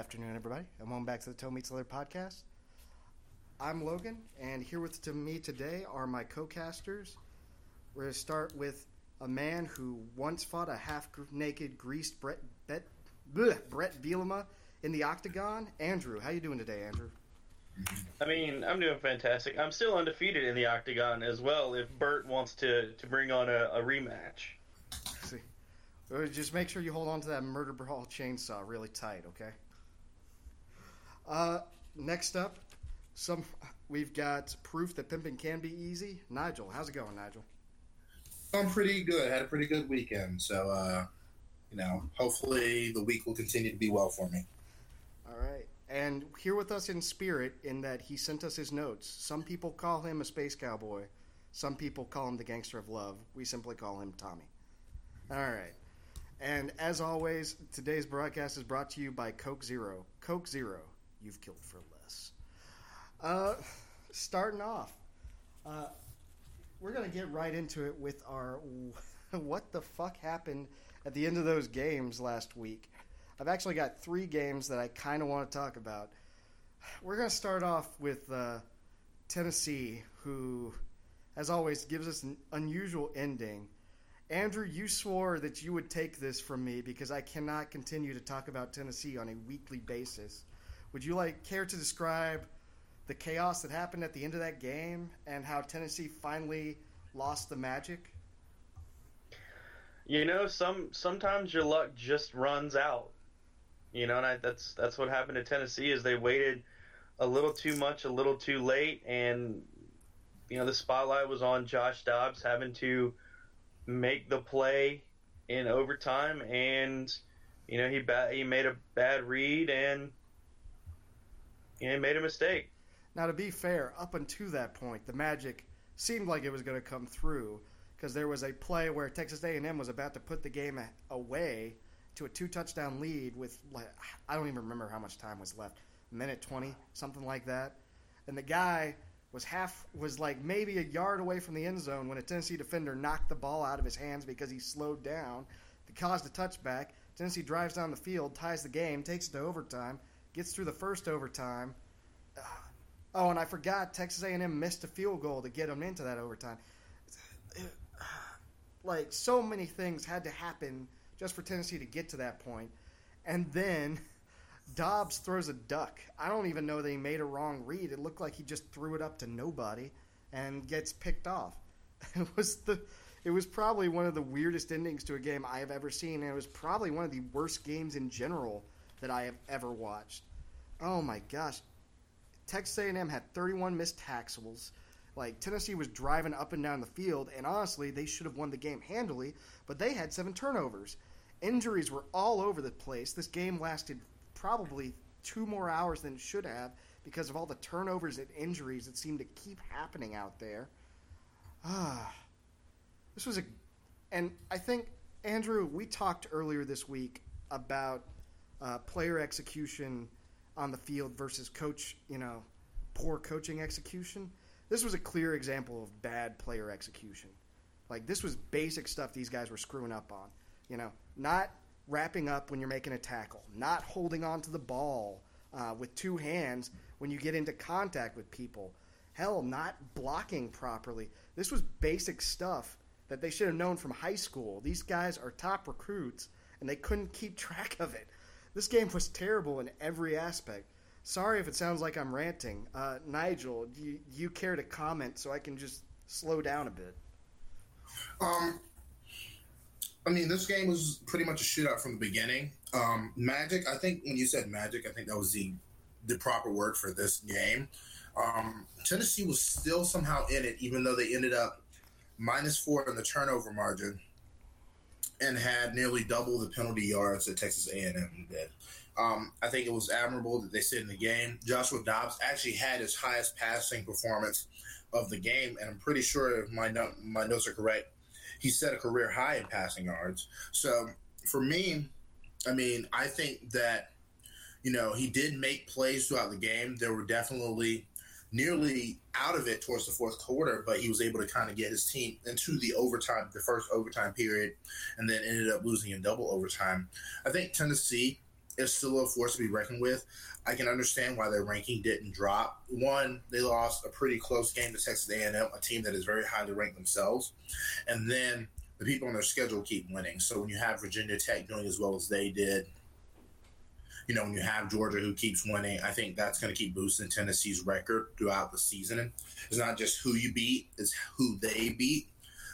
afternoon, everybody, and welcome back to the Toe Meets Leather podcast. I'm Logan, and here with me today are my co-casters. We're going to start with a man who once fought a half-naked, greased Brett Bielema in the octagon. Andrew, how you doing today, Andrew? I'm doing fantastic. I'm still undefeated in the octagon as well if Bert wants to bring on a rematch. See. Just make sure you hold on to that murder brawl chainsaw really tight, okay? Next up, we've got proof that pimping can be easy. Nigel, how's it going, Nigel? I'm pretty good. Had a pretty good weekend, so hopefully the week will continue to be well for me. All right, and here with us in spirit, in that he sent us his notes. Some people call him a space cowboy. Some people call him the gangster of love. We simply call him Tommy. All right. And as always, today's broadcast is brought to you by Coke Zero. Coke Zero, you've killed for less. Starting off, we're going to get right into it with our what the fuck happened at the end of those games last week. I've actually got 3 games that I kind of want to talk about. We're going to start off with Tennessee, who, as always, gives us an unusual ending. Andrew, you swore that you would take this from me because I cannot continue to talk about Tennessee on a weekly basis. Would you care to describe the chaos that happened at the end of that game and how Tennessee finally lost the magic? Sometimes your luck just runs out. And that's what happened to Tennessee is they waited a little too much, a little too late, and the spotlight was on Josh Dobbs having to make the play in overtime, and he made a bad read and he made a mistake. Now, to be fair, up until that point, the magic seemed like it was going to come through because there was a play where Texas A&M was about to put the game away to a 2-touchdown lead with, I don't even remember how much time was left, a minute 20, something like that, and the guy was maybe a yard away from the end zone when a Tennessee defender knocked the ball out of his hands because he slowed down. It caused a touchback. Tennessee drives down the field, ties the game, takes it to overtime, gets through the first overtime. Oh, and I forgot Texas A&M missed a field goal to get them into that overtime. So many things had to happen just for Tennessee to get to that point. And then Dobbs throws a duck. I don't even know that he made a wrong read. It looked like he just threw it up to nobody and gets picked off. It was probably one of the weirdest endings to a game I have ever seen, and it was probably one of the worst games in general that I have ever watched. Oh my gosh. Texas A&M had 31 missed tackles. Tennessee was driving up and down the field, and honestly, they should have won the game handily, but they had 7 turnovers. Injuries were all over the place. This game lasted probably 2 more hours than it should have because of all the turnovers and injuries that seemed to keep happening out there. And I think, Andrew, we talked earlier this week about player execution on the field versus poor coaching execution. This was a clear example of bad player execution. This was basic stuff these guys were screwing up on. Not wrapping up when you're making a tackle, not holding on to the ball with 2 hands when you get into contact with people. Hell, not blocking properly. This was basic stuff that they should have known from high school. These guys are top recruits, and they couldn't keep track of it. This game was terrible in every aspect. Sorry if it sounds like I'm ranting. Nigel, do you care to comment so I can just slow down a bit? This game was pretty much a shootout from the beginning. Magic, I think when you said magic, I think that was the proper word for this game. Tennessee was still somehow in it, even though they ended up -4 in the turnover margin and had nearly double the penalty yards that Texas A&M did. I think it was admirable that they stayed in the game. Joshua Dobbs actually had his highest passing performance of the game, and I'm pretty sure if my notes are correct, he set a career high in passing yards. So for me, I think that, he did make plays throughout the game. There were definitely nearly out of it towards the fourth quarter, but he was able to kind of get his team into the first overtime period, and then ended up losing in double overtime. I think Tennessee is still a force to be reckoned with. I can understand why their ranking didn't drop. One, they lost a pretty close game to Texas A&M, a team that is very highly ranked themselves. And then the people on their schedule keep winning. So when you have Virginia Tech doing as well as they did, when you have Georgia who keeps winning, I think that's going to keep boosting Tennessee's record throughout the season. It's not just who you beat, it's who they beat.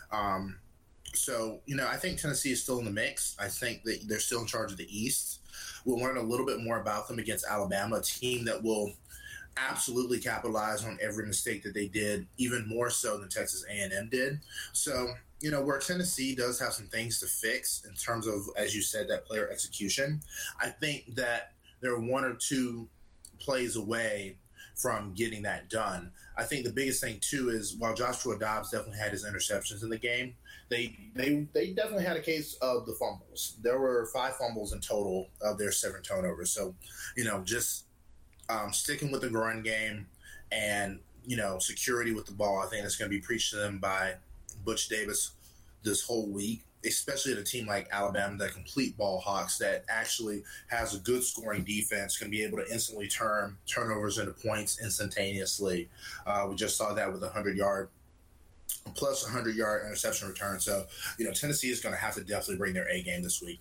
So, I think Tennessee is still in the mix. I think that they're still in charge of the East. We'll learn a little bit more about them against Alabama, a team that will absolutely capitalize on every mistake that they did, even more so than Texas A&M did. So, where Tennessee does have some things to fix in terms of, as you said, that player execution, I think that they're one or two plays away from getting that done. I think the biggest thing, too, is while Joshua Dobbs definitely had his interceptions in the game, they definitely had a case of the fumbles. There were 5 fumbles in total of their 7 turnovers. So, just sticking with the run game and, security with the ball, I think that's going to be preached to them by Butch Davis this whole week, especially at a team like Alabama, that complete ball hawks, that actually has a good scoring defense, can be able to instantly turn turnovers into points instantaneously. We just saw that with a 100-yard plus 100-yard interception return. So, Tennessee is going to have to definitely bring their A game this week.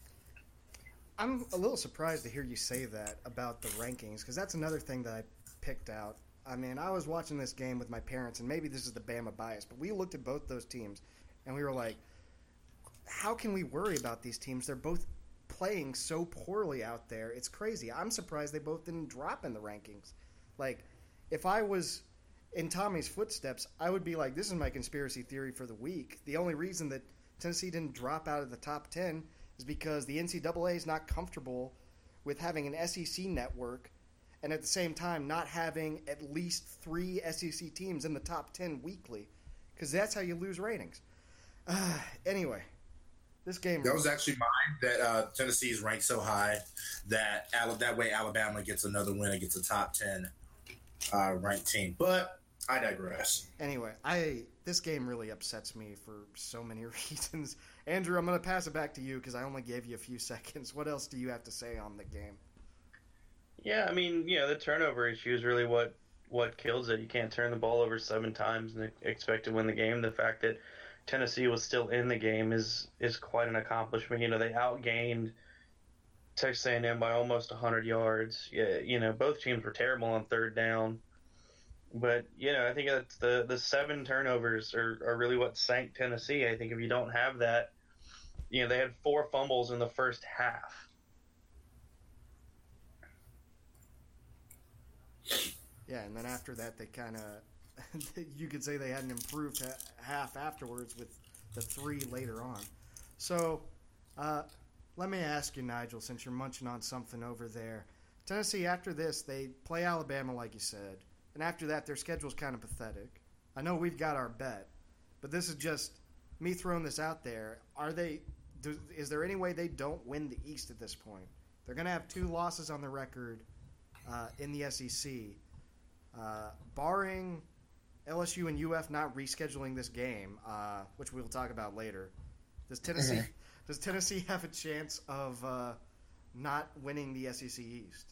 I'm a little surprised to hear you say that about the rankings, because that's another thing that I picked out. I mean, I was watching this game with my parents, and maybe this is the Bama bias, but we looked at both those teams, and we were like, how can we worry about these teams? They're both playing so poorly out there. It's crazy. I'm surprised they both didn't drop in the rankings. Like, if I was in Tommy's footsteps, I would be like, this is my conspiracy theory for the week. The only reason that Tennessee didn't drop out of the top 10 is because the NCAA is not comfortable with having an SEC network and at the same time not having at least 3 SEC teams in the top 10 weekly, because that's how you lose ratings. Anyway, this game... That was actually mine, that Tennessee is ranked so high that way Alabama gets another win against a top 10 ranked team. But I digress. Anyway, this game really upsets me for so many reasons. Andrew, I'm going to pass it back to you because I only gave you a few seconds. What else do you have to say on the game? Yeah, I mean, the turnover issue is really what kills it. You can't turn the ball over 7 times and expect to win the game. The fact that Tennessee was still in the game is quite an accomplishment. They outgained Texas A&M by almost 100 yards. Yeah, both teams were terrible on third down. But, I think that's the 7 turnovers are really what sank Tennessee. I think if you don't have that, they had 4 fumbles in the first half. Yeah, and then after that, they kind of, you could say they had an improved half afterwards with the 3 later on. So, let me ask you, Nigel, since you're munching on something over there. Tennessee, after this, they play Alabama, like you said. And after that, their schedule's kind of pathetic. I know we've got our bet, but this is just me throwing this out there. Is there any way they don't win the East at this point? They're going to have 2 losses on the record in the SEC. Barring LSU and UF not rescheduling this game, which we'll talk about later, does Tennessee have a chance of not winning the SEC East?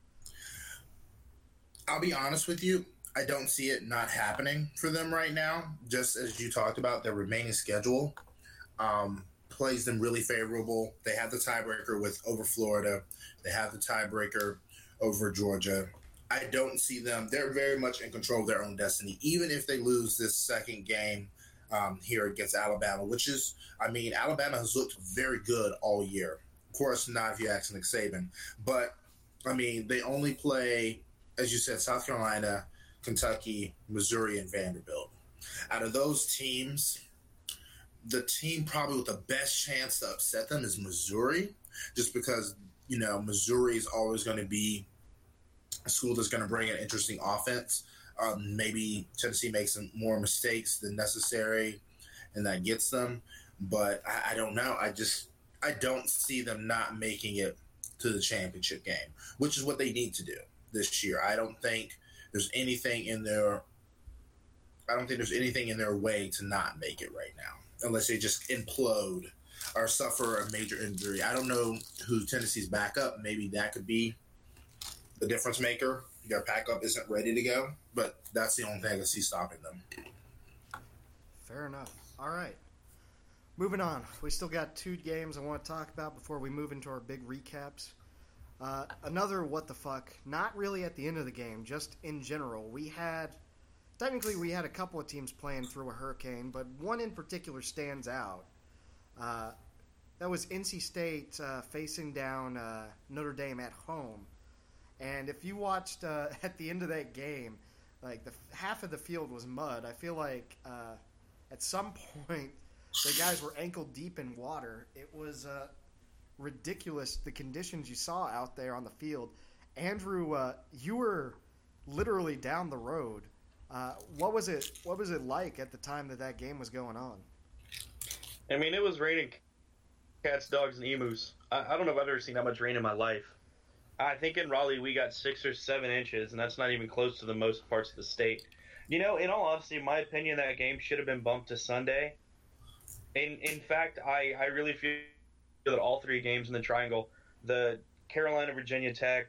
I'll be honest with you. I don't see it not happening for them right now. Just as you talked about, their remaining schedule plays them really favorable. They have the tiebreaker over Florida. They have the tiebreaker over Georgia. I don't see them. They're very much in control of their own destiny, even if they lose this second game here against Alabama, which is, Alabama has looked very good all year. Of course, not if you ask Nick Saban. But, they only play, as you said, South Carolina, Kentucky, Missouri, and Vanderbilt. Out of those teams, the team probably with the best chance to upset them is Missouri, just because, Missouri is always going to be a school that's going to bring an interesting offense. Maybe Tennessee makes some more mistakes than necessary, and that gets them. But I don't know. I don't see them not making it to the championship game, which is what they need to do this year. I don't think there's anything in their way to not make it right now, unless they just implode or suffer a major injury. I don't know who Tennessee's backup. Maybe that could be the difference maker. Their backup isn't ready to go, but that's the only thing I can see stopping them. Fair enough. All right. Moving on. We still got 2 games I want to talk about before we move into our big recaps. Another what the fuck, not really at the end of the game, just in general. We had a couple of teams playing through a hurricane, but one in particular stands out. That was NC State facing down Notre Dame at home. And if you watched at the end of that game, like half of the field was mud. I feel like at some point the guys were ankle deep in water. It was ridiculous, the conditions you saw out there on the field. Andrew, you were literally down the road. What was it like at the time that game was going on? I mean, it was raining cats, dogs, and emus. I don't know if I've ever seen that much rain in my life. I think in Raleigh we got 6 or 7 inches, and that's not even close to the most parts of the state. You know, in all honesty, in my opinion, that game should have been bumped to Sunday. In fact, I really feel that all 3 games in the Triangle, the Carolina Virginia Tech,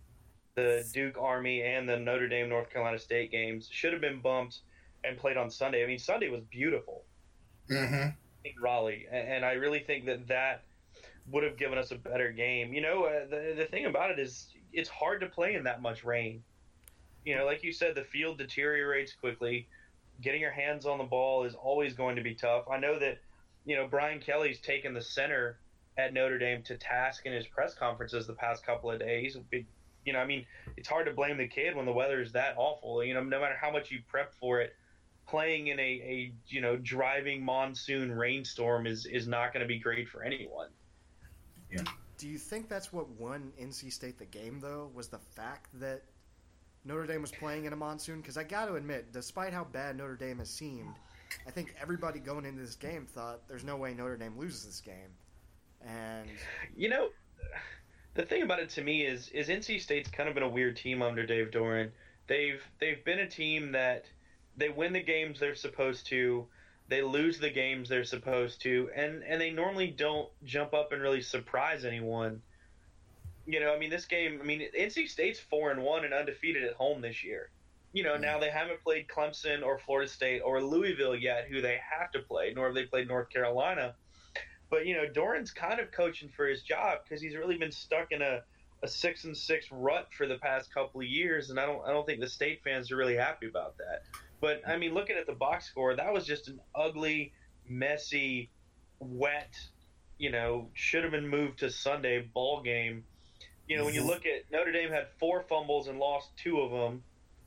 the Duke Army, and the Notre Dame North Carolina State games should have been bumped and played on Sunday. I mean, Sunday was beautiful in Raleigh, and I really think that would have given us a better game. You know, the thing about it is it's hard to play in that much rain. You know, like you said, the field deteriorates quickly. Getting your hands on the ball is always going to be tough. I know that, you know, Brian Kelly's taken the center at Notre Dame to task in his press conferences the past couple of days. You know, I mean, it's hard to blame the kid when the weather is that awful. You know, no matter how much you prep for it, playing in a you know, driving monsoon rainstorm is not going to be great for anyone. Yeah. Do you think that's what won NC State the game, though, was the fact that Notre Dame was playing in a monsoon? Because I got to admit, despite how bad Notre Dame has seemed, I think everybody going into this game thought there's no way Notre Dame loses this game. And you know, the thing about it to me is NC State's kind of been a weird team under Dave Doran. They've been a team that they win the games they're supposed to, they lose the games they're supposed to, and they normally don't jump up and really surprise anyone. You know, I mean, this game, I mean, NC State's 4-1 and undefeated at home this year. You know, now they haven't played Clemson or Florida State or Louisville yet, who they have to play, nor have they played North Carolina. But, you know, Doran's kind of coaching for his job because he's really been stuck in a 6-6 rut for the past couple of years, and I don't think the State fans are really happy about that. But, I mean, looking at the box score, that was just an ugly, messy, wet, you know, should have been moved to Sunday ball game. You know, when you look at Notre Dame had 4 fumbles and lost 2 of them.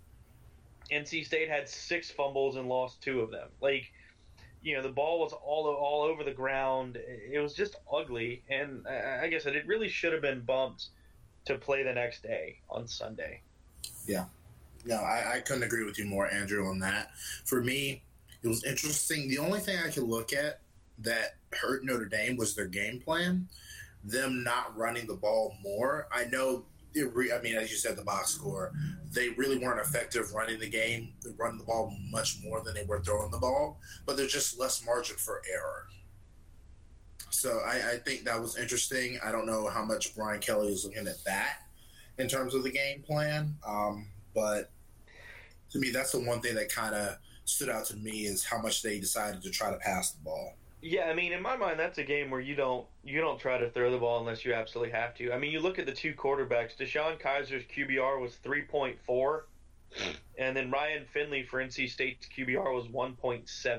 NC State had 6 fumbles and lost 2 of them. Like, you know, the ball was all over the ground. It was just ugly. And like I said, it really should have been bumped to play the next day on Sunday. Yeah. No, I couldn't agree with you more, Andrew, on that. For me, it was interesting. The only thing I could look at that hurt Notre Dame was their game plan, them not running the ball more. I know, I mean, as you said, the box score, they really weren't effective running the game. They run the ball much more than they were throwing the ball, but there's just less margin for error. So I think that was interesting. I don't know how much Brian Kelly is looking at that in terms of the game plan, but to me, that's the one thing that kind of stood out to me is how much they decided to try to pass the ball. Yeah, I mean, in my mind, that's a game where you don't try to throw the ball unless you absolutely have to. I mean, you look at the 2 quarterbacks. Deshaun Kaiser's QBR was 3.4, and then Ryan Finley for NC State's QBR was 1.7.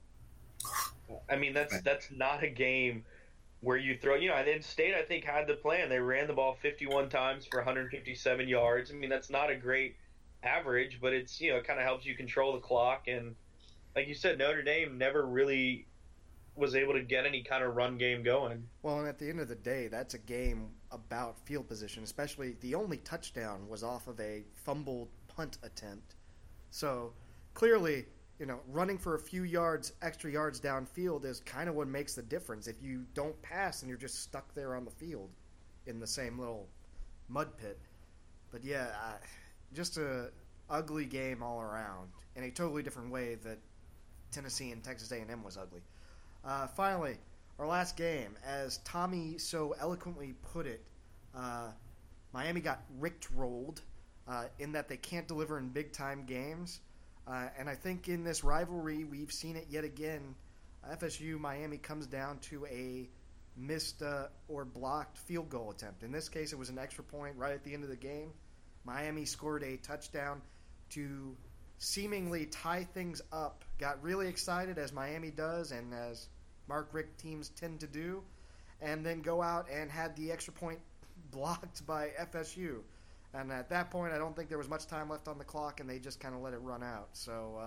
I mean, that's not a game where you throw. You know, and then State, I think, had the plan. They ran the ball 51 times for 157 yards. I mean, that's not a great average, but it's, you know, it kind of helps you control the clock. And like you said, Notre Dame never really was able to get any kind of run game going. Well, and at the end of the day, that's a game about field position, especially the only touchdown was off of a fumbled punt attempt. So clearly, you know, running for a few extra yards downfield is kind of what makes the difference. If you don't pass and you're just stuck there on the field in the same little mud pit. But yeah, just a ugly game all around in a totally different way that Tennessee and Texas A&M was ugly. Finally, our last game, as Tommy so eloquently put it, Miami got rickrolled in that they can't deliver in big-time games. And I think in this rivalry, we've seen it yet again. FSU-Miami comes down to a missed or blocked field goal attempt. In this case, it was an extra point right at the end of the game. Miami scored a touchdown to seemingly tie things up. Got really excited, as Miami does and as Mark Richt teams tend to do, and then go out and had the extra point blocked by FSU. And at that point, I don't think there was much time left on the clock, and they just kind of let it run out. So,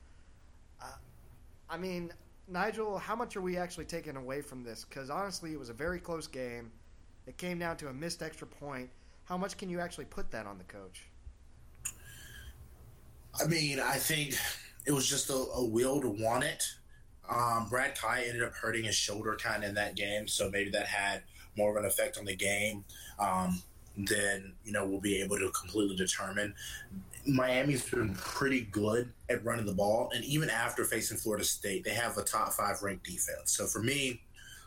I mean, Nigel, how much are we actually taking away from this? Because honestly, it was a very close game. It came down to a missed extra point. How much can you actually put that on the coach? I mean, I think it was just a will to want it. Brad Kai ended up hurting his shoulder kind of in that game, so maybe that had more of an effect on the game than, we'll be able to completely determine. Miami's been pretty good at running the ball, and even after facing Florida State, they have a top 5 ranked defense. So for me,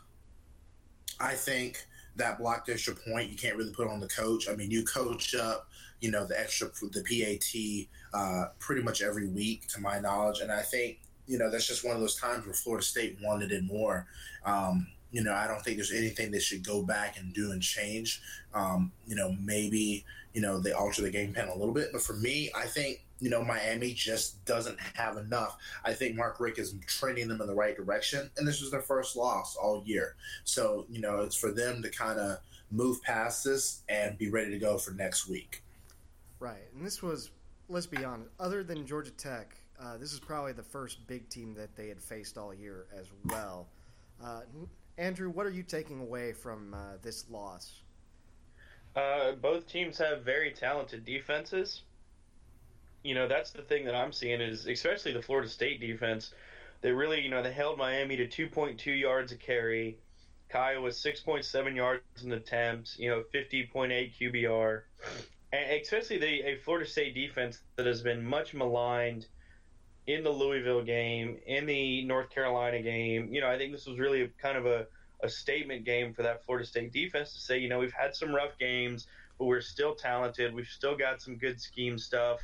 I think that blocked extra point, you can't really put on the coach. I mean, you coach up, the PAT pretty much every week, to my knowledge, and I think, that's just one of those times where Florida State wanted it more. I don't think there's anything they should go back and do and change. Maybe, they alter the game plan a little bit. But for me, I think, Miami just doesn't have enough. I think Mark Richt is trending them in the right direction, and this was their first loss all year. So, it's for them to kind of move past this and be ready to go for next week. Right. And this was, let's be honest, other than Georgia Tech, this is probably the first big team that they had faced all year as well. Andrew, what are you taking away from this loss? Both teams have very talented defenses. That's the thing that I'm seeing is, especially the Florida State defense, they really, they held Miami to 2.2 yards a carry. Kai was 6.7 yards in attempts, 50.8 QBR. And especially a Florida State defense that has been much maligned in the Louisville game, in the North Carolina game. I think this was really kind of a statement game for that Florida State defense to say, we've had some rough games, but we're still talented. We've still got some good scheme stuff.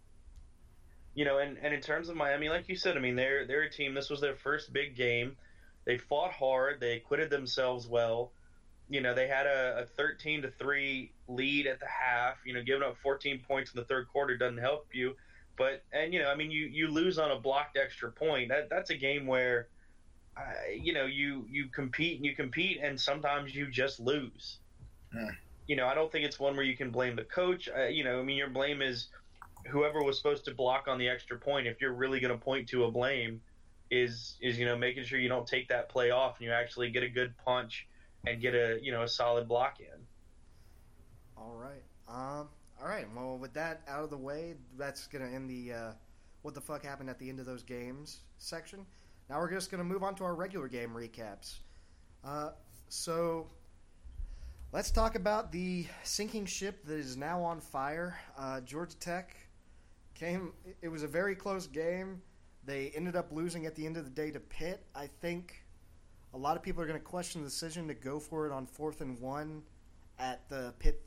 And in terms of Miami, like you said, I mean, they're a team. This was their first big game. They fought hard. They acquitted themselves well. They had a 13-3 lead at the half. Giving up 14 points in the third quarter doesn't help you. But, you lose on a blocked extra point. That's a game where, you compete and sometimes you just lose. Yeah. I don't think it's one where you can blame the coach. Your blame is whoever was supposed to block on the extra point. If you're really going to point to a blame, is making sure you don't take that play off and you actually get a good punch and get a solid block in. All right. All right. Well, with that out of the way, that's going to end the what the fuck happened at the end of those games section. Now we're just going to move on to our regular game recaps. So let's talk about the sinking ship that is now on fire. Georgia Tech it was a very close game. They ended up losing at the end of the day to Pitt. I think a lot of people are going to question the decision to go for it on 4th and 1 at the Pitt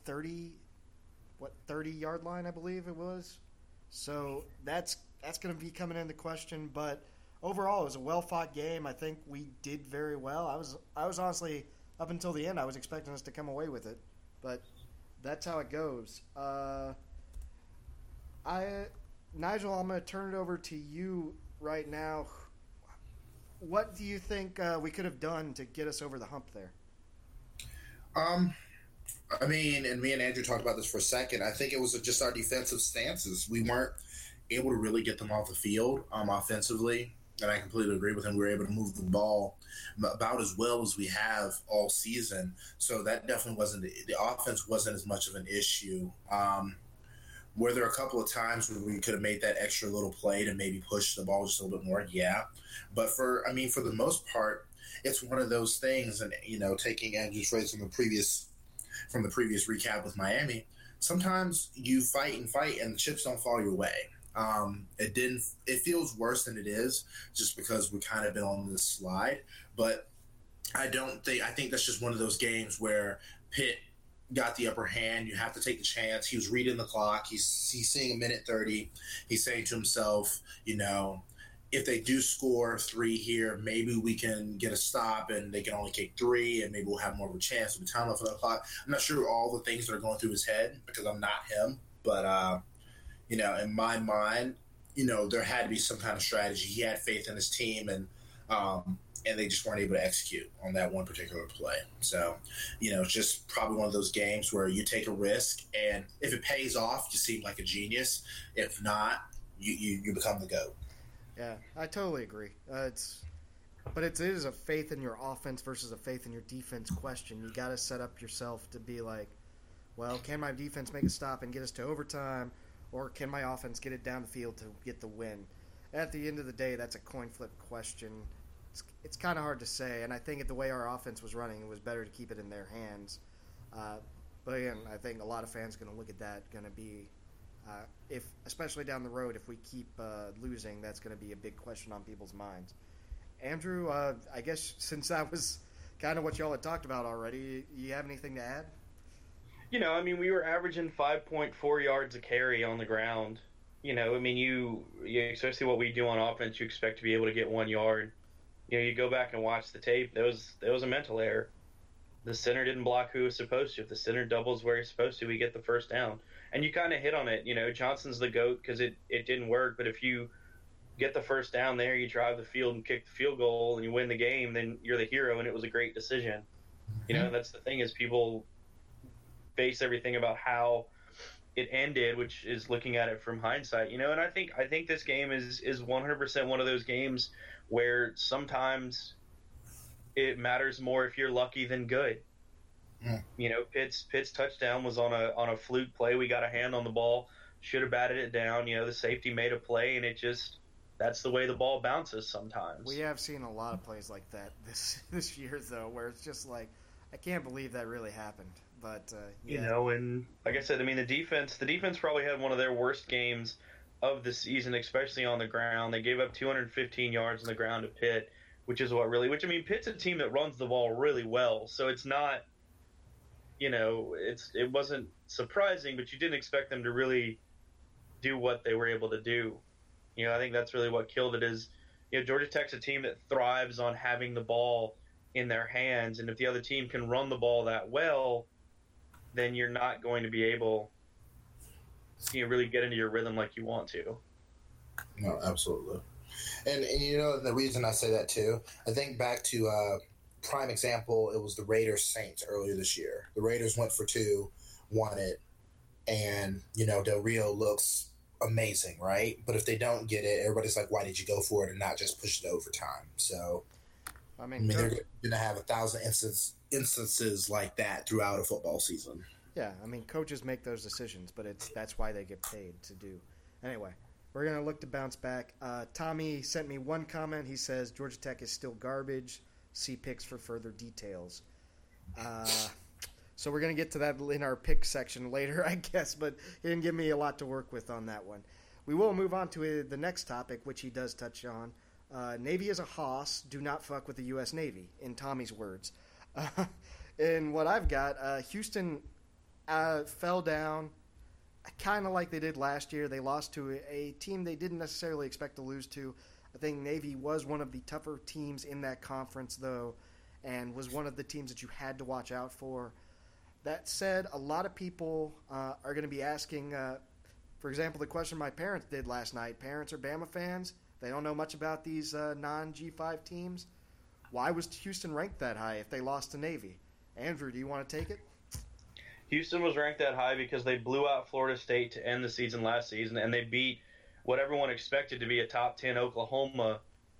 30-yard line, I believe it was. So that's going to be coming into question. But overall, it was a well-fought game. I think we did very well. I was honestly, up until the end, I was expecting us to come away with it. But that's how it goes. Nigel, I'm going to turn it over to you right now. What do you think we could have done to get us over the hump there? I mean, and me and Andrew talked about this for a second. I think it was just our defensive stances. We weren't able to really get them off the field offensively, and I completely agree with him. We were able to move the ball about as well as we have all season. So that definitely wasn't the offense wasn't as much of an issue. Were there a couple of times where we could have made that extra little play to maybe push the ball just a little bit more? Yeah. But for the most part, it's one of those things, and, taking Andrew's phrase from the previous recap with Miami, sometimes you fight and the chips don't fall your way. It feels worse than it is just because we've kind of been on this slide. But I think that's just one of those games where Pitt got the upper hand. You have to take the chance. He was reading the clock. He's seeing a minute 30. He's saying to himself, if they do score 3 here, maybe we can get a stop and they can only kick 3 and maybe we'll have more of a chance with the time left on the clock. I'm not sure all the things that are going through his head because I'm not him. But, in my mind, there had to be some kind of strategy. He had faith in his team and they just weren't able to execute on that one particular play. So, it's just probably one of those games where you take a risk, and if it pays off, you seem like a genius. If not, you become the GOAT. Yeah, I totally agree. But it is a faith in your offense versus a faith in your defense question. You got to set up yourself to be like, well, can my defense make a stop and get us to overtime, or can my offense get it down the field to get the win? At the end of the day, that's a coin flip question. It's kind of hard to say, and I think the way our offense was running, it was better to keep it in their hands. But again, I think a lot of fans are going to look at that, going to be especially down the road, if we keep losing, that's going to be a big question on people's minds. Andrew, I guess since that was kind of what y'all had talked about already, you have anything to add? We were averaging 5.4 yards a carry on the ground. You especially what we do on offense, you expect to be able to get 1 yard. You go back and watch the tape, there was a mental error. The center didn't block who he was supposed to. If the center doubles where he's supposed to, we get the first down. And you kind of hit on it. Johnson's the GOAT because it didn't work. But if you get the first down there, you drive the field and kick the field goal and you win the game, then you're the hero and it was a great decision. That's the thing is people base everything about how it ended, which is looking at it from hindsight. And I think this game is 100% one of those games where sometimes it matters more if you're lucky than good. Pitt's touchdown was on a fluke play. We got a hand on the ball, should have batted it down. The safety made a play, and that's the way the ball bounces sometimes. We have seen a lot of plays like that this year, though, where it's just like, I can't believe that really happened. But and like I said, the defense probably had one of their worst games of the season, especially on the ground. They gave up 215 yards on the ground to Pitt, Pitt's a team that runs the ball really well, so it's not. It wasn't surprising, but you didn't expect them to really do what they were able to do. I think that's really what killed it is, Georgia Tech's a team that thrives on having the ball in their hands, and if the other team can run the ball that well, then you're not going to be able to really get into your rhythm like you want to. No, absolutely. And the reason I say that too, I think back to prime example, it was the Raiders Saints earlier this year. The Raiders went for 2, won it, and Del Rio looks amazing, right? But if they don't get it, everybody's like, why did you go for it and not just push it to overtime? So they're going to have 1,000 instances like that throughout a football season. Yeah, coaches make those decisions, but that's why they get paid to do. Anyway, we're going to look to bounce back. Tommy sent me one comment. He says, Georgia Tech is still garbage. See picks for further details. So we're going to get to that in our pick section later, I guess, but he didn't give me a lot to work with on that one. We will move on to the next topic, which he does touch on. Navy is a hoss. Do not fuck with the U.S. Navy, in Tommy's words. And what I've got, Houston fell down kind of like they did last year. They lost to a team they didn't necessarily expect to lose to. I think Navy was one of the tougher teams in that conference, though, and was one of the teams that you had to watch out for. That said, a lot of people are going to be asking, for example, the question my parents did last night. Parents are Bama fans. They don't know much about these non-G5 teams. Why was Houston ranked that high if they lost to Navy? Andrew, do you want to take it? Houston was ranked that high because they blew out Florida State to end the season last season, and they beat what everyone expected to be a top 10 Oklahoma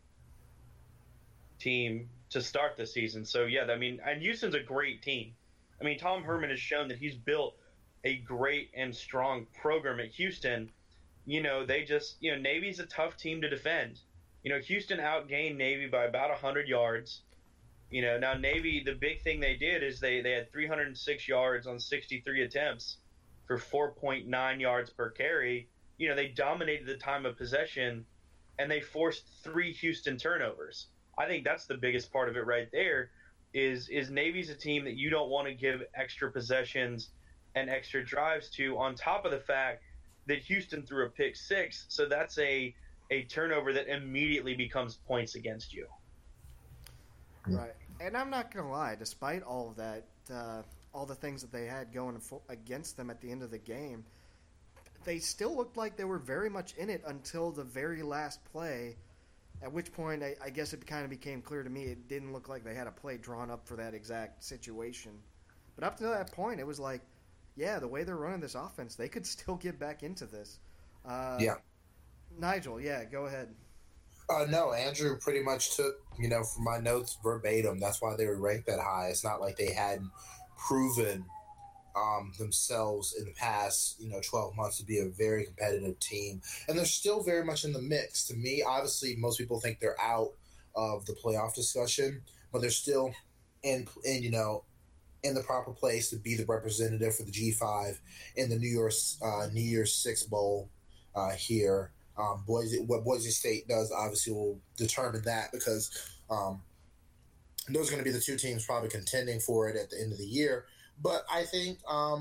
team to start the season. So, yeah, and Houston's a great team. Tom Herman has shown that he's built a great and strong program at Houston. Navy's a tough team to defend. Houston outgained Navy by about 100 yards. Now Navy, the big thing they did is they had 306 yards on 63 attempts for 4.9 yards per carry. They dominated the time of possession, and they forced 3 Houston turnovers. I think that's the biggest part of it right there. is Navy's a team that you don't want to give extra possessions and extra drives to, on top of the fact that Houston threw a pick six, so that's a turnover that immediately becomes points against you. Right. And I'm not going to lie, despite all of that, all the things that they had going against them at the end of the game, they still looked like they were very much in it until the very last play, at which point I guess it kind of became clear to me it didn't look like they had a play drawn up for that exact situation. But up to that point, it was like, yeah, the way they're running this offense, they could still get back into this. Yeah. Nigel, yeah, go ahead. No, Andrew pretty much took, from my notes verbatim. That's why they were ranked that high. It's not like they hadn't proven themselves in the past, 12 months to be a very competitive team. And they're still very much in the mix. To me, obviously, most people think they're out of the playoff discussion, but they're still in the proper place to be the representative for the G5 in the New Year's Six Bowl here. What Boise State does obviously will determine that, because those are going to be the two teams probably contending for it at the end of the year. But I think,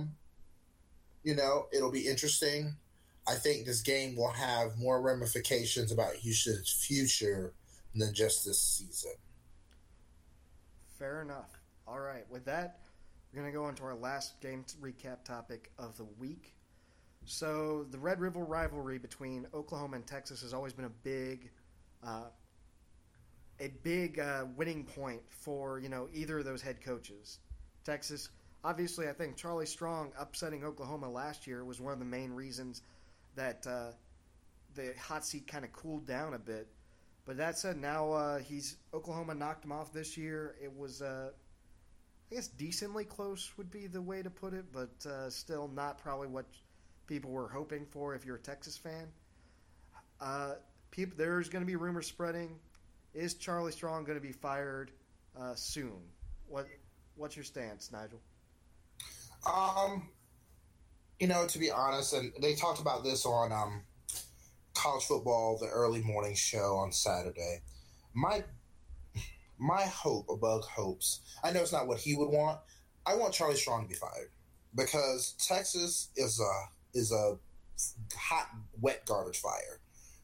it'll be interesting. I think this game will have more ramifications about Houston's future than just this season. Fair enough. All right. With that, we're going to go into our last game recap topic of the week. So the Red River rivalry between Oklahoma and Texas has always been a big winning point for either of those head coaches. Texas, obviously, I think Charlie Strong upsetting Oklahoma last year was one of the main reasons that the hot seat kind of cooled down a bit. But that said, now Oklahoma knocked him off this year. It was I guess decently close would be the way to put it, but still not probably what people were hoping for if you're a Texas fan. There's going to be rumors spreading. Is Charlie Strong going to be fired soon? What's your stance, Nigel? To be honest, and they talked about this on college football, the early morning show on Saturday. My hope above hopes, I know it's not what he would want. I want Charlie Strong to be fired, because Texas is a hot, wet garbage fire.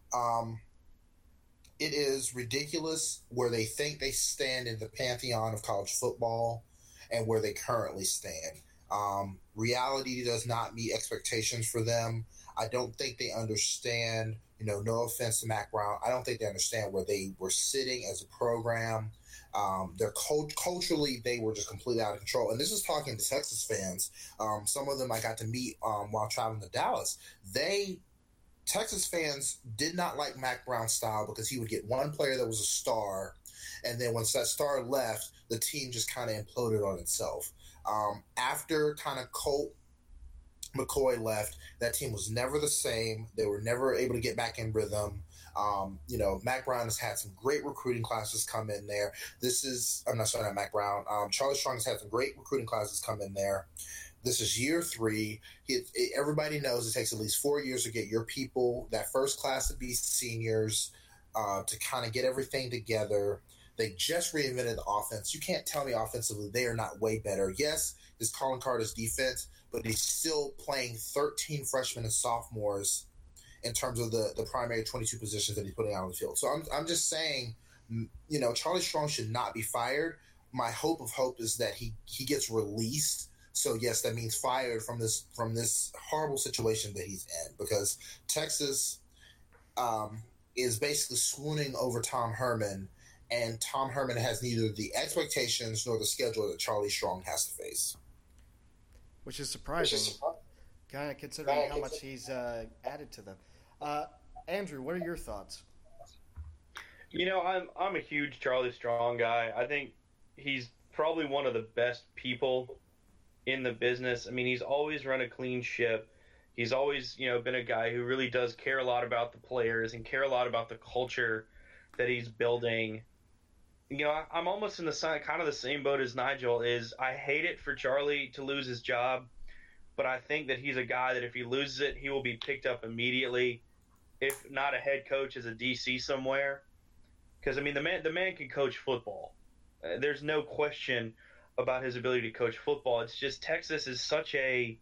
It is ridiculous where they think they stand in the pantheon of college football and where they currently stand. Reality does not meet expectations for them. I don't think they understand, no offense to Mac Brown, I don't think they understand where they were sitting as a program. They're culturally, they were just completely out of control. And this is talking to Texas fans. Some of them I got to meet while traveling to Dallas. Texas fans did not like Mac Brown's style, because he would get one player that was a star, and then once that star left, the team just kind of imploded on itself. After kind of Colt McCoy left, that team was never the same. They were never able to get back in rhythm. Mac Brown has had some great recruiting classes come in there. Not Mac Brown. Charlie Strong has had some great recruiting classes come in there. This is year 3. Everybody knows it takes at least 4 years to get your people, that first class to be seniors, to kind of get everything together. They just reinvented the offense. You can't tell me offensively they are not way better. Yes, it's Colin Carter's defense, but he's still playing 13 freshmen and sophomores in terms of the primary 22 positions that he's putting out on the field. So I'm just saying, Charlie Strong should not be fired. My hope is that he gets released. So yes, that means fired from this horrible situation that he's in, because Texas is basically swooning over Tom Herman, and Tom Herman has neither the expectations nor the schedule that Charlie Strong has to face. Which is surprising, kind of considering how much he's added to them. Andrew, what are your thoughts? I'm a huge Charlie Strong guy. I think he's probably one of the best people in the business. I mean, he's always run a clean ship. He's always, been a guy who really does care a lot about the players and care a lot about the culture that he's building. I'm almost in the same boat as Nigel. Is I hate it for Charlie to lose his job, but I think that he's a guy that if he loses it, he will be picked up immediately, if not a head coach, as a DC somewhere. Because the man can coach football. There's no question about his ability to coach football. It's just Texas is such a,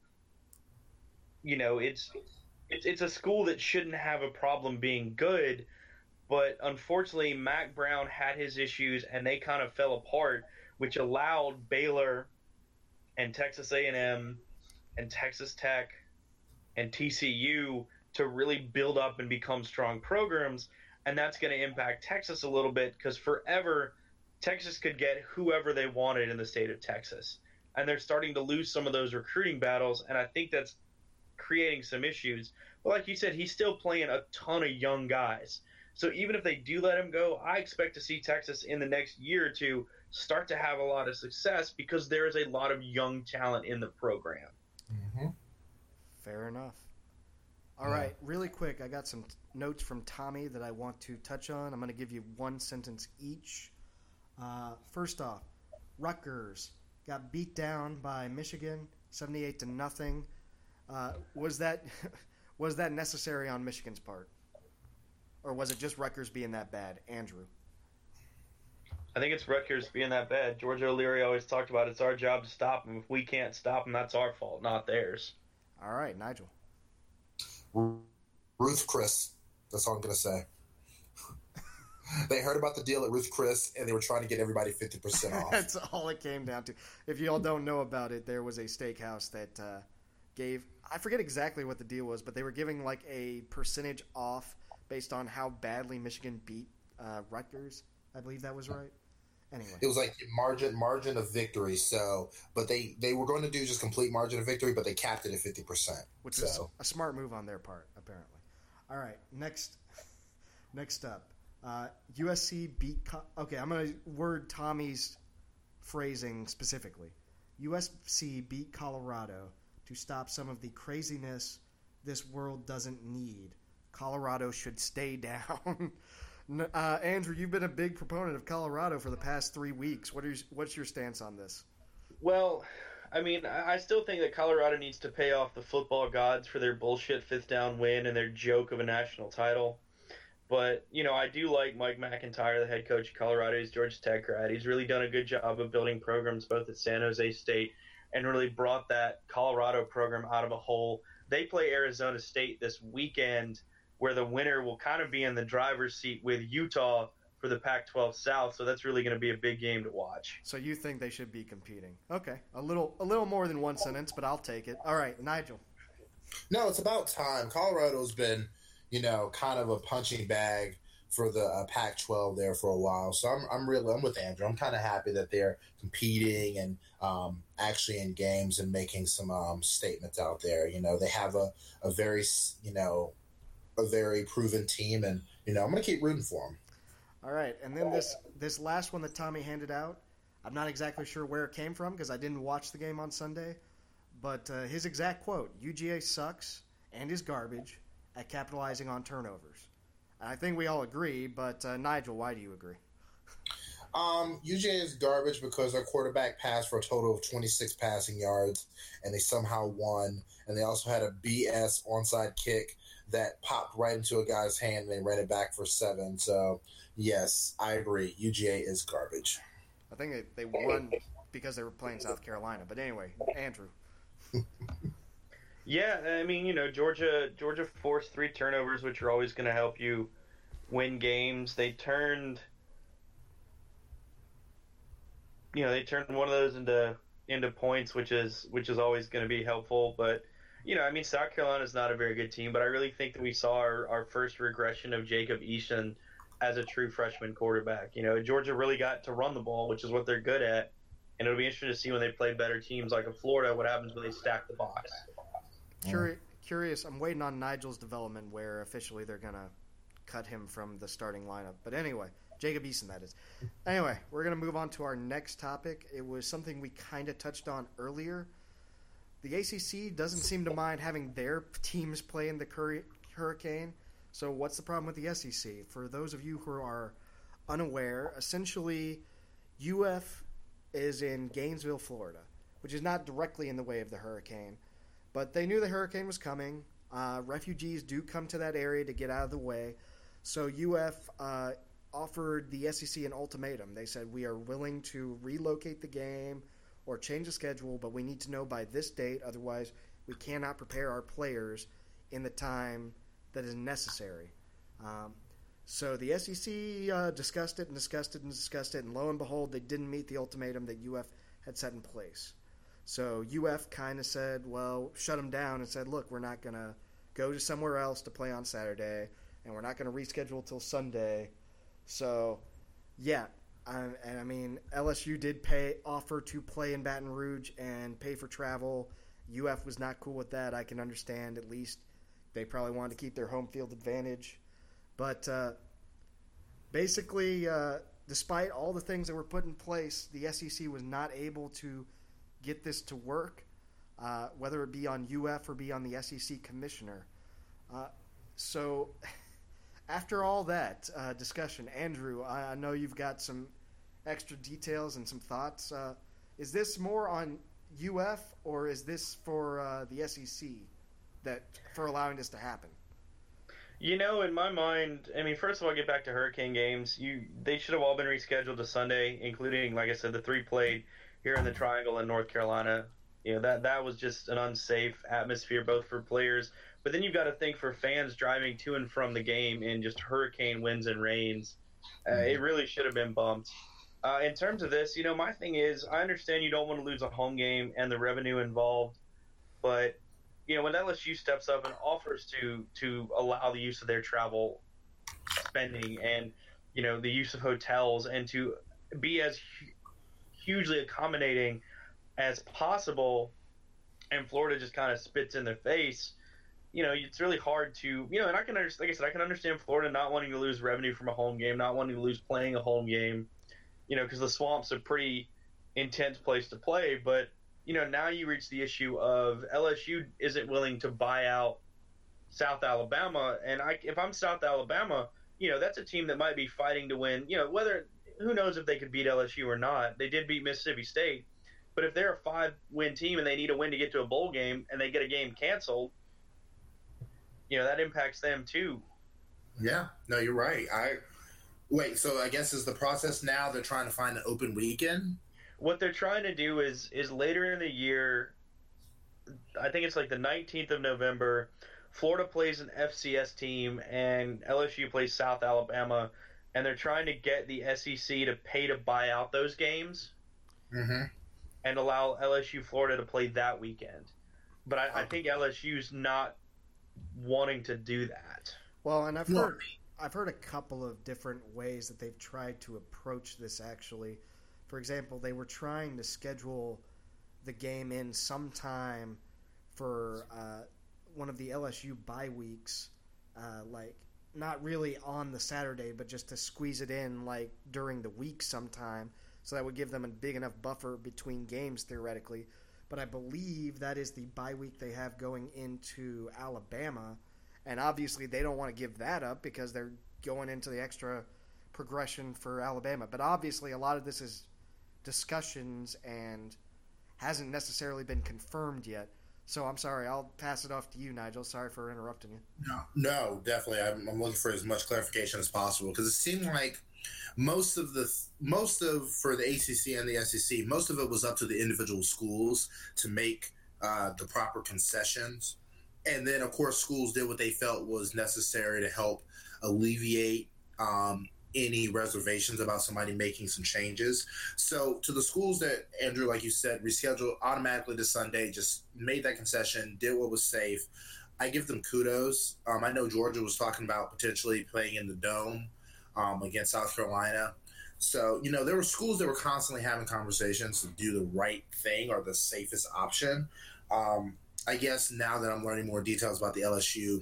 it's a school that shouldn't have a problem being good, but unfortunately Mac Brown had his issues and they kind of fell apart, which allowed Baylor and Texas A&M and Texas Tech and TCU to really build up and become strong programs, and that's going to impact Texas a little bit because forever Texas could get whoever they wanted in the state of Texas, and they're starting to lose some of those recruiting battles, and I think that's creating some issues. But like you said, he's still playing a ton of young guys. So even if they do let him go, I expect to see Texas in the next year or two start to have a lot of success because there is a lot of young talent in the program. Mm-hmm. Fair enough. All right, really quick, I got some notes from Tommy that I want to touch on. I'm going to give you one sentence each. First off, Rutgers got beat down by Michigan, 78-0. Was that necessary on Michigan's part, or was it just Rutgers being that bad? Andrew. I think it's Rutgers being that bad. George O'Leary always talked about it's our job to stop them. If we can't stop them, that's our fault, not theirs. All right, Nigel. Ruth Chris. That's all I'm going to say. They heard about the deal at Ruth Chris, and they were trying to get everybody 50% off. That's all it came down to. If you all don't know about it, there was a steakhouse that gave – I forget exactly what the deal was, but they were giving like a percentage off based on how badly Michigan beat Rutgers. I believe that was right. Anyway. It was like margin of victory. So, but they were going to do just complete margin of victory, but they capped it at 50%. Which is a smart move on their part, apparently. All right, next up. USC beat okay, I'm going to word Tommy's phrasing specifically. USC beat Colorado to stop some of the craziness this world doesn't need. Colorado should stay down. Andrew, you've been a big proponent of Colorado for the past 3 weeks. What's your stance on this? Well, I mean, I still think that Colorado needs to pay off the football gods for their bullshit fifth down win and their joke of a national title. But, I do like Mike McIntyre, the head coach of Colorado. He's Georgia Tech grad. He's really done a good job of building programs both at San Jose State and really brought that Colorado program out of a hole. They play Arizona State this weekend, where the winner will kind of be in the driver's seat with Utah for the Pac-12 South. So that's really going to be a big game to watch. So you think they should be competing? Okay, a little more than one sentence, but I'll take it. All right, Nigel. No, it's about time. Colorado's been, kind of a punching bag for the Pac-12 there for a while. So I'm with Andrew. I'm kind of happy that they're competing and actually in games and making some statements out there. They have a very, a very proven team, and I'm going to keep rooting for them. All right, and then this last one that Tommy handed out, I'm not exactly sure where it came from because I didn't watch the game on Sunday, but his exact quote: UGA sucks and is garbage at capitalizing on turnovers. I think we all agree, but Nigel, why do you agree? UGA is garbage because our quarterback passed for a total of 26 passing yards, and they somehow won, and they also had a BS onside kick that popped right into a guy's hand, and they ran it back for 7. So, yes, I agree. UGA is garbage. I think they won because they were playing South Carolina. But anyway, Andrew. Yeah, I mean, Georgia forced 3 turnovers, which are always going to help you win games. They turned one of those into points, which is always going to be helpful. But South Carolina is not a very good team, but I really think that we saw our first regression of Jacob Eason as a true freshman quarterback. Georgia really got to run the ball, which is what they're good at, and it'll be interesting to see when they play better teams like a Florida, what happens when they stack the box. Curious, I'm waiting on Nigel's development where officially they're going to cut him from the starting lineup. But anyway, Jacob Eason, that is. Anyway, we're going to move on to our next topic. It was something we kind of touched on earlier. The ACC doesn't seem to mind having their teams play in the Hurricane. So what's the problem with the SEC? For those of you who are unaware, essentially UF is in Gainesville, Florida, which is not directly in the way of the hurricane. But they knew the hurricane was coming. Refugees do come to that area to get out of the way. So UF offered the SEC an ultimatum. They said, we are willing to relocate the game or change the schedule, but we need to know by this date. Otherwise, we cannot prepare our players in the time that is necessary. So the SEC discussed it, and lo and behold, they didn't meet the ultimatum that UF had set in place. So UF kind of said, well, shut them down and said, look, we're not going to go to somewhere else to play on Saturday, and we're not going to reschedule till Sunday. So, yeah, I mean, LSU did offer to play in Baton Rouge and pay for travel. UF was not cool with that. I can understand. At least they probably wanted to keep their home field advantage. But basically, despite all the things that were put in place, the SEC was not able to get this to work, whether it be on UF or be on the SEC commissioner. So after all that discussion, Andrew, I know you've got some extra details and some thoughts. Is this more on UF or is this for the SEC for allowing this to happen? You know, in my mind, I mean, first of all, get back to Hurricane games. They should have all been rescheduled to Sunday, including, like I said, the 3 played here in the Triangle in North Carolina. You know, that was just an unsafe atmosphere, both for players. But then you've got to think for fans driving to and from the game in just hurricane winds and rains. It really should have been bumped. In terms of this, you know, my thing is, I understand you don't want to lose a home game and the revenue involved, but you know, when LSU steps up and offers to allow the use of their travel spending and, you know, the use of hotels and to be as hugely accommodating as possible, and Florida just kind of spits in their face, you know, it's really hard to, you know, and I can understand, like I said, I can understand Florida not wanting to lose revenue from a home game, not wanting to lose playing a home game, you know, because the Swamp's a pretty intense place to play, but you know, now you reach the issue of LSU isn't willing to buy out South Alabama. And if I'm South Alabama, you know, that's a team that might be fighting to win. You know, who knows if they could beat LSU or not. They did beat Mississippi State. But if they're a 5-win team and they need a win to get to a bowl game and they get a game canceled, you know, that impacts them too. Yeah, no, you're right. Wait, so I guess is the process now they're trying to find an open weekend? What they're trying to do is later in the year, I think it's like the 19th of November, Florida plays an FCS team and LSU plays South Alabama, and they're trying to get the SEC to pay to buy out those games and allow LSU Florida to play that weekend. But I think LSU's not wanting to do that. Well, and I've heard a couple of different ways that they've tried to approach this actually. For example, they were trying to schedule the game in sometime for one of the LSU bye weeks, like not really on the Saturday, but just to squeeze it in like during the week sometime. So that would give them a big enough buffer between games theoretically. But I believe that is the bye week they have going into Alabama. And obviously they don't want to give that up because they're going into the extra progression for Alabama. But obviously a lot of this is discussions and hasn't necessarily been confirmed yet. So I'm sorry, I'll pass it off to you, Nigel. Sorry for interrupting you. No, definitely. I'm looking for as much clarification as possible because it seemed like most of for the ACC and the SEC, most of it was up to the individual schools to make the proper concessions. And then, of course, schools did what they felt was necessary to help alleviate any reservations about somebody making some changes. So to the schools that, Andrew, like you said, rescheduled automatically to Sunday, just made that concession, did what was safe, I give them kudos. I know Georgia was talking about potentially playing in the Dome against South Carolina. So, you know, there were schools that were constantly having conversations to do the right thing or the safest option. I guess now that I'm learning more details about the LSU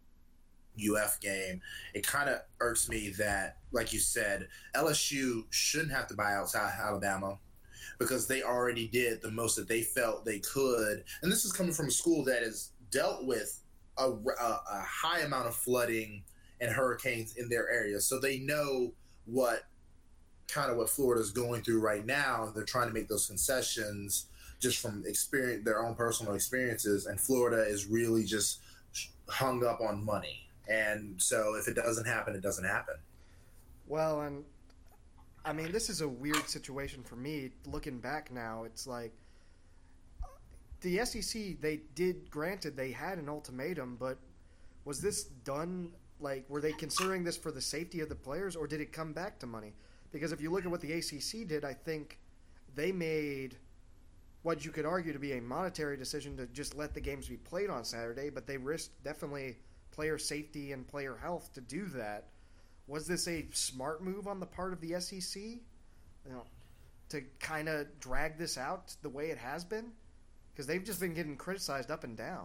UF game, it kind of irks me that, like you said, LSU shouldn't have to buy out South Alabama because they already did the most that they felt they could. And this is coming from a school that has dealt with a high amount of flooding and hurricanes in their area. So they know what Florida's going through right now. They're trying to make those concessions just from their own personal experiences. And Florida is really just hung up on money. And so if it doesn't happen, it doesn't happen. Well, and I mean, this is a weird situation for me. Looking back now, it's like the SEC, granted, they had an ultimatum, but was this done, like, were they considering this for the safety of the players, or did it come back to money? Because if you look at what the ACC did, I think they made what you could argue to be a monetary decision to just let the games be played on Saturday, but they risked definitely player safety and player health to do that. Was this a smart move on the part of the SEC, to kind of drag this out the way it has been? Because they've just been getting criticized up and down.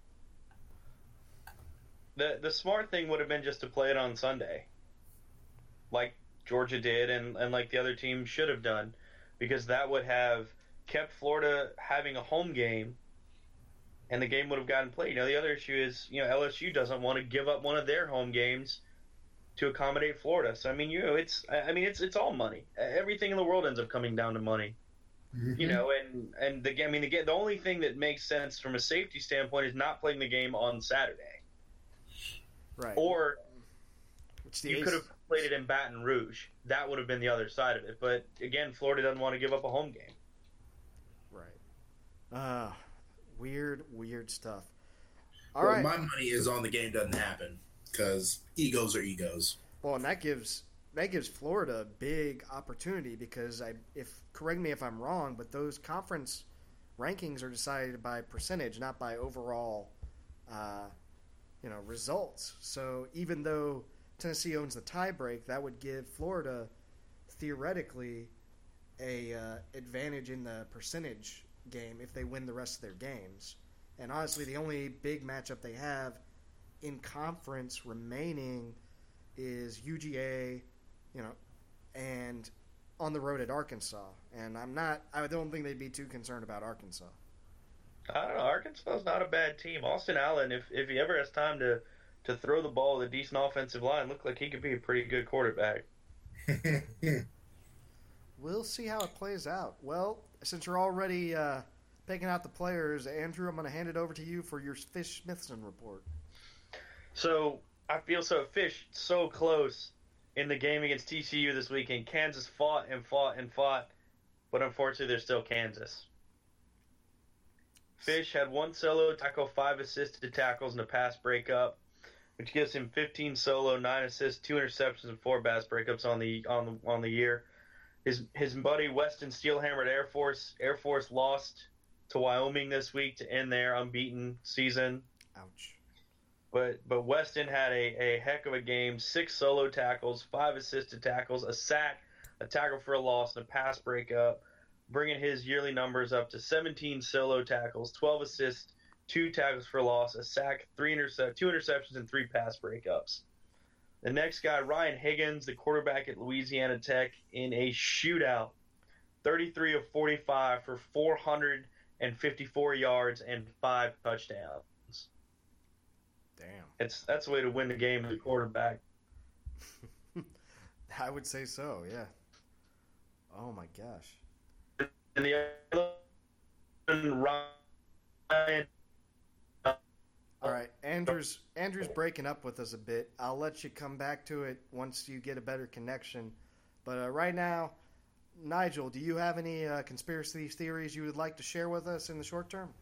The smart thing would have been just to play it on Sunday, like Georgia did, and like the other team should have done, because that would have kept Florida having a home game, and the game would have gotten played. The other issue is, LSU doesn't want to give up one of their home games to accommodate Florida. So it's all money. Everything in the world ends up coming down to money. Mm-hmm. And the only thing that makes sense from a safety standpoint is not playing the game on Saturday. Right. Or you could have played it in Baton Rouge. That would have been the other side of it. But again, Florida doesn't want to give up a home game. Right. Weird stuff. All right. My money is on the game doesn't happen, because egos are egos. Well, and that gives Florida a big opportunity, because correct me if I'm wrong, but those conference rankings are decided by percentage, not by overall results. So even though Tennessee owns the tiebreak, that would give Florida theoretically a advantage in the percentage game if they win the rest of their games. And honestly, the only big matchup they have in conference remaining is UGA, and on the road at Arkansas. And I don't think they'd be too concerned about Arkansas. I don't know. Arkansas's not a bad team. Austin Allen, if he ever has time to throw the ball with a decent offensive line, look like he could be a pretty good quarterback. We'll see how it plays out. Well, since you're already picking out the players, Andrew, I'm going to hand it over to you for your Fish Smithson report. So I feel Fish so close in the game against TCU this weekend. Kansas fought and fought and fought, but unfortunately they're still Kansas. Fish had 1 solo tackle, 5 assisted tackles, and a pass breakup, which gives him 15 solo, 9 assists, 2 interceptions, and 4 pass breakups on the year. His buddy Weston Steelhammer at Air Force lost to Wyoming this week to end their unbeaten season. Ouch. But Weston had a heck of a game. 6 solo tackles, 5 assisted tackles, a sack, a tackle for a loss, and a pass breakup, bringing his yearly numbers up to 17 solo tackles, 12 assists, 2 tackles for a loss, a sack, 2 interceptions, and 3 pass breakups. The next guy, Ryan Higgins, the quarterback at Louisiana Tech, in a shootout, 33 of 45 for 454 yards and 5 touchdowns. Damn. That's the way to win the game as a quarterback. I would say so, yeah. Oh my gosh. And the other Ryan. All right, Andrew's breaking up with us a bit. I'll let you come back to it once you get a better connection. But right now, Nigel, do you have any conspiracy theories you would like to share with us in the short term?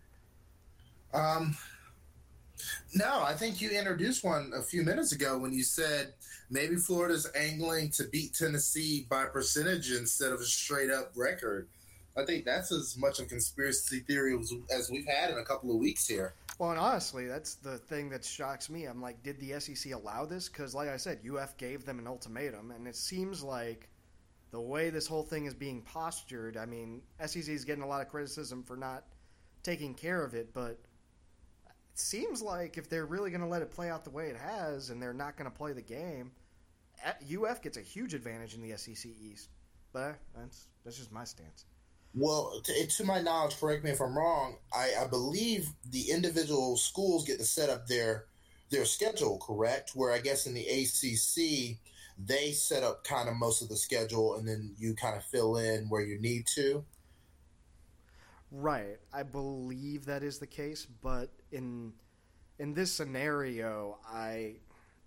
No, I think you introduced one a few minutes ago when you said maybe Florida's angling to beat Tennessee by percentage instead of a straight-up record. I think that's as much of a conspiracy theory as we've had in a couple of weeks here. Well, and honestly, that's the thing that shocks me. I'm like, did the SEC allow this? Because, like I said, UF gave them an ultimatum, and it seems like the way this whole thing is being postured, I mean, SEC is getting a lot of criticism for not taking care of it, but it seems like if they're really going to let it play out the way it has and they're not going to play the game, UF gets a huge advantage in the SEC East. But that's just my stance. Well, to my knowledge, correct me if I'm wrong, I believe the individual schools get to set up their schedule, correct? Where I guess in the ACC, they set up kind of most of the schedule, and then you kind of fill in where you need to. Right. I believe that is the case, but in this scenario,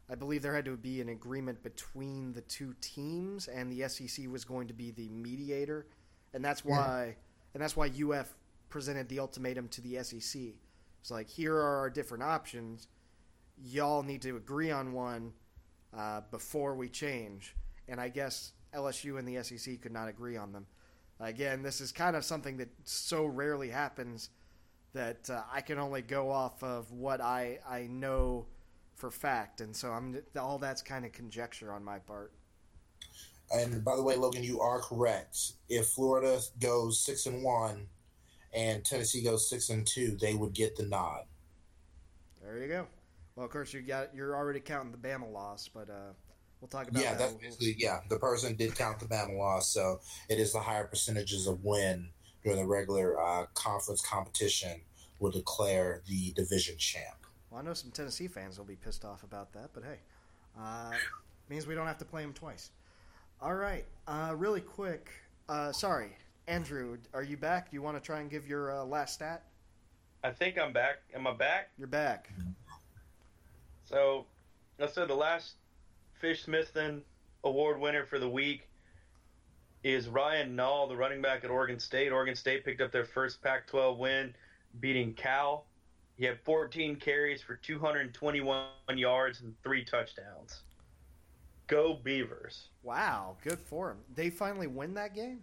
I believe there had to be an agreement between the two teams, and the SEC was going to be the mediator, and that's why UF presented the ultimatum to the SEC. It's like, here are our different options. Y'all need to agree on one before we change. And I guess LSU and the SEC could not agree on them. Again, this is kind of something that so rarely happens that I can only go off of what I know for fact. And so all that's kind of conjecture on my part. And by the way, Logan, you are correct. If Florida goes 6-1 and Tennessee goes 6-2, they would get the nod. There you go. Well, of course, you're already counting the Bama loss, but we'll talk about that. That's basically, the person did count the Bama loss, so it is the higher percentages of win during the regular conference competition will declare the division champ. Well, I know some Tennessee fans will be pissed off about that, but hey, means we don't have to play them twice. All right, really quick. Sorry, Andrew, are you back? Do you want to try and give your last stat? I think I'm back. Am I back? You're back. So, let's say the last Fish Smithson Award winner for the week is Ryan Nall, the running back at Oregon State. Oregon State picked up their first Pac-12 win, beating Cal. He had 14 carries for 221 yards and 3 touchdowns. Go Beavers. Wow, good for him. They finally win that game?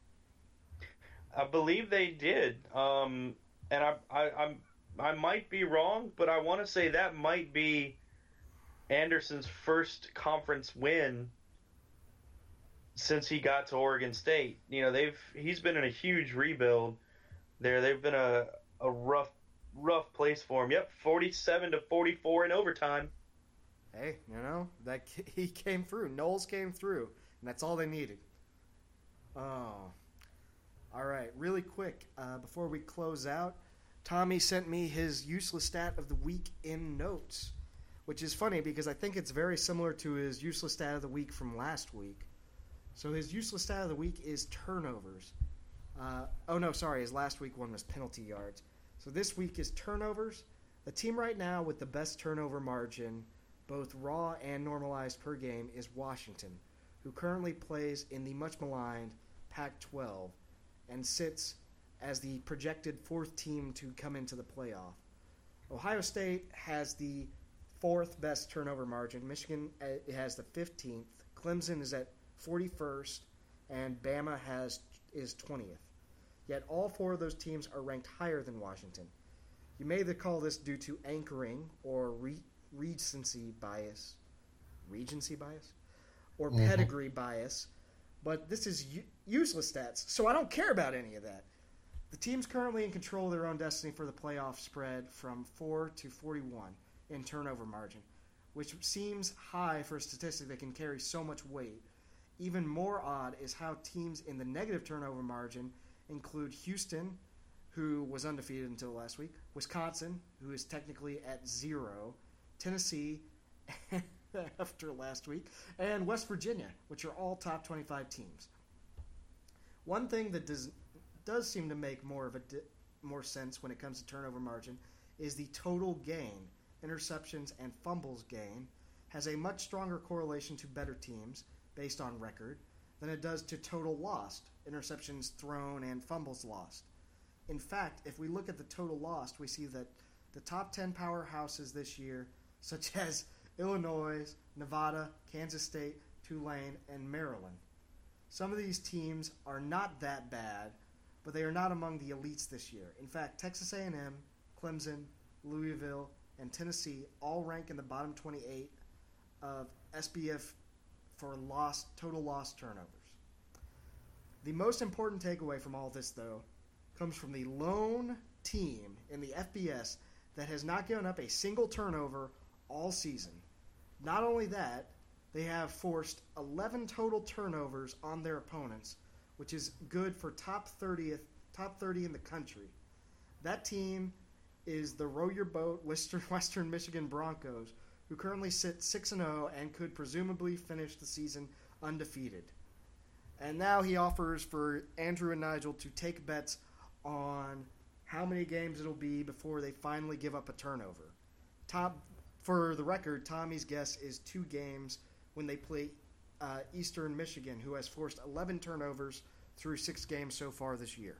I believe they did. And I might be wrong, but I want to say that might be Anderson's first conference win since he got to Oregon State. You know, he's been in a huge rebuild there. They've been a rough place for him. Yep, 47-44 in overtime. Hey, you know, he came through. Knowles came through, and that's all they needed. Oh, all right. Really quick, before we close out, Tommy sent me his useless stat of the week in notes, which is funny because I think it's very similar to his useless stat of the week from last week. So his useless stat of the week is turnovers. His last week one was penalty yards. So this week is turnovers. The team right now with the best turnover margin, both raw and normalized per game, is Washington, who currently plays in the much maligned Pac-12 and sits as the projected 4th team to come into the playoff. Ohio State has the 4th best turnover margin. Michigan has the 15th. Clemson is at 41st, and Bama is 20th. Yet all 4 of those teams are ranked higher than Washington. You may call this due to anchoring or recency bias, or pedigree bias, but this is useless stats, so I don't care about any of that. The team's currently in control of their own destiny for the playoff spread from 4 to 41 in turnover margin, which seems high for a statistic that can carry so much weight. Even more odd is how teams in the negative turnover margin include Houston, who was undefeated until last week, Wisconsin, who is technically at 0, Tennessee after last week, and West Virginia, which are all top 25 teams. One thing that does seem to make more sense when it comes to turnover margin is the total gain. Interceptions and fumbles gain has a much stronger correlation to better teams based on record than it does to total lost, interceptions thrown and fumbles lost. In fact, if we look at the total lost, we see that the top 10 powerhouses this year, such as Illinois, Nevada, Kansas State, Tulane, and Maryland. Some of these teams are not that bad, but they are not among the elites this year. In fact, Texas A&M, Clemson, Louisville, and Tennessee all rank in the bottom 28 of SBF for total lost turnovers. The most important takeaway from all this, though, comes from the lone team in the FBS that has not given up a single turnover all season. Not only that, they have forced 11 total turnovers on their opponents, which is good for top 30 in the country. That team is the Row Your Boat Western Michigan Broncos, who currently sit 6-0 and could presumably finish the season undefeated. And now he offers for Andrew and Nigel to take bets on how many games it'll be before they finally give up a turnover. For the record, Tommy's guess is 2 games when they play Eastern Michigan, who has forced 11 turnovers through 6 games so far this year.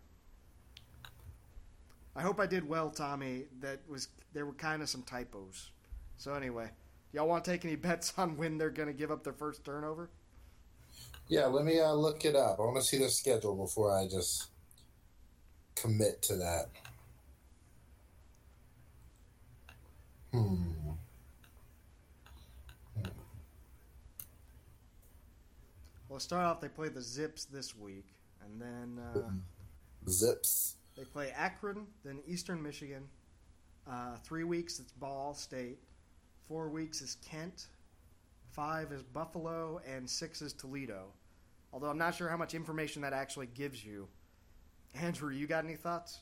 I hope I did well, Tommy. There were kind of some typos. So anyway, y'all want to take any bets on when they're going to give up their first turnover? Yeah, let me look it up. I want to see their schedule before I just commit to that. Well, to start off, they play the Zips this week, and then Zips. They play Akron, then Eastern Michigan. 3 weeks, it's Ball State. 4 weeks is Kent. 5 is Buffalo, and 6 is Toledo. Although I'm not sure how much information that actually gives you. Andrew, you got any thoughts?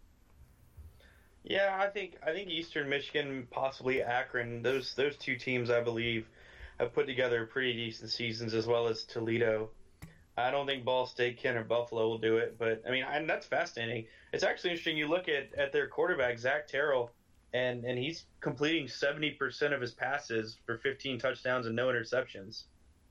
Yeah, I think Eastern Michigan, possibly Akron, those 2 teams, I believe, have put together pretty decent seasons, as well as Toledo. I don't think Ball State, Kent, or Buffalo will do it, but I mean, that's fascinating. It's actually interesting. You look at their quarterback, Zach Terrell, and he's completing 70% of his passes for 15 touchdowns and no interceptions.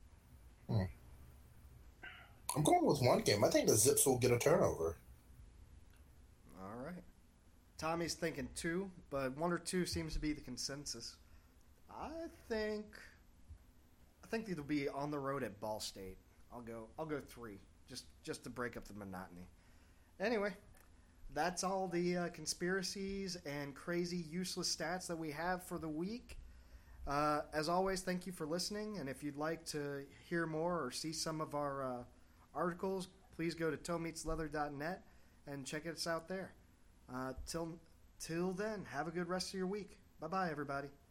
I'm going with one game. I think the Zips will get a turnover. All right. Tommy's thinking 2, but 1 or 2 seems to be the consensus. I think it'll be on the road at Ball State. I'll go 3, just to break up the monotony. Anyway, that's all the conspiracies and crazy useless stats that we have for the week. As always, thank you for listening, and if you'd like to hear more or see some of our articles, please go to toemeetsleather.net and check us out there. Till then, have a good rest of your week. Bye-bye, everybody.